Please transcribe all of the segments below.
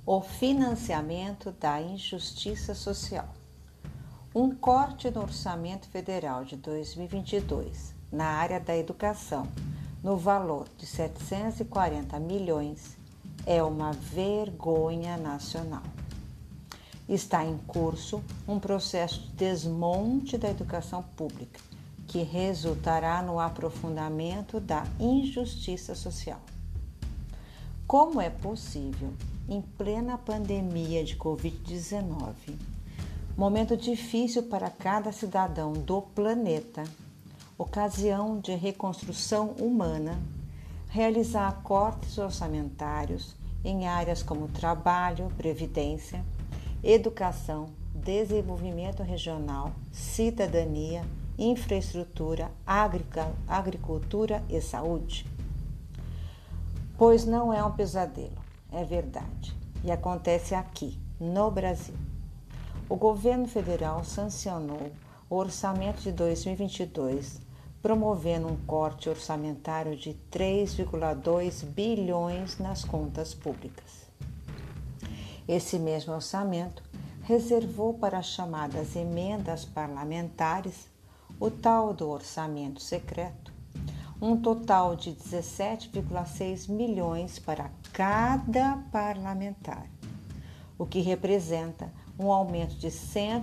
O financiamento da injustiça social. Um corte no orçamento federal de 2022 na área da educação, no valor de 740 milhões, é uma vergonha nacional. Está em curso um processo de desmonte da educação pública, que resultará no aprofundamento da injustiça social. Como é possível, em plena pandemia de Covid-19, momento difícil para cada cidadão do planeta, ocasião de reconstrução humana, realizar cortes orçamentários em áreas como trabalho, previdência, educação, desenvolvimento regional, cidadania, infraestrutura, agricultura e saúde? Pois não é um pesadelo, é verdade, e acontece aqui, no Brasil. O governo federal sancionou o orçamento de 2022, promovendo um corte orçamentário de 3,2 bilhões nas contas públicas. Esse mesmo orçamento reservou para as chamadas emendas parlamentares, o tal do orçamento secreto, um total de 17,6 milhões para cada parlamentar, o que representa um aumento de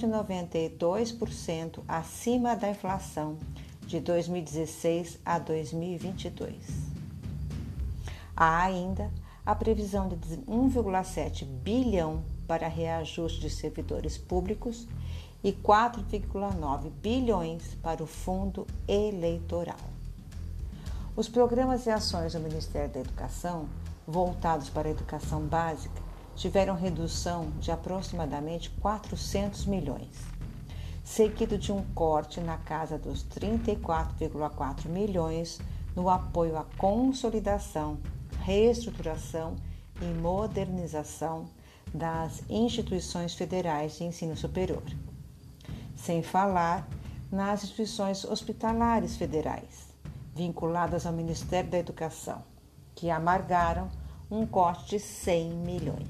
192% acima da inflação de 2016 a 2022. Há ainda a previsão de 1,7 bilhão para reajuste de servidores públicos e 4,9 bilhões para o fundo eleitoral. Os programas e ações do Ministério da Educação, voltados para a educação básica, tiveram redução de aproximadamente 400 milhões, seguido de um corte na casa dos 34,4 milhões no apoio à consolidação, reestruturação e modernização das instituições federais de ensino superior, sem falar nas instituições hospitalares federais, vinculadas ao Ministério da Educação, que amargaram um corte de 100 milhões.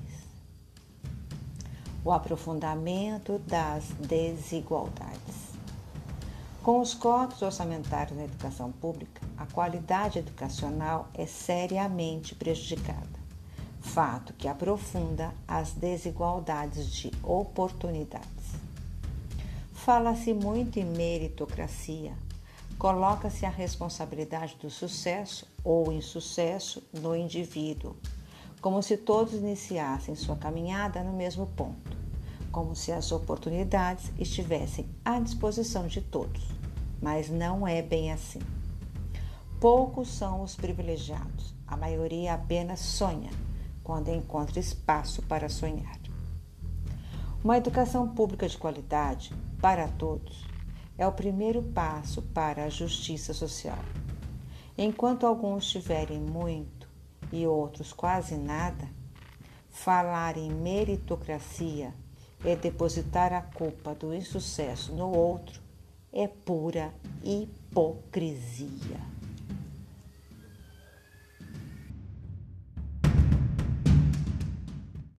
O aprofundamento das desigualdades. Com os cortes orçamentários na educação pública, a qualidade educacional é seriamente prejudicada, fato que aprofunda as desigualdades de oportunidades. Fala-se muito em meritocracia, coloca-se a responsabilidade do sucesso ou insucesso no indivíduo, como se todos iniciassem sua caminhada no mesmo ponto, como se as oportunidades estivessem à disposição de todos, mas não é bem assim. Poucos são os privilegiados, a maioria apenas sonha quando encontra espaço para sonhar. Uma educação pública de qualidade para todos é o primeiro passo para a justiça social. Enquanto alguns tiverem muito e outros quase nada, falar em meritocracia e depositar a culpa do insucesso no outro é pura hipocrisia.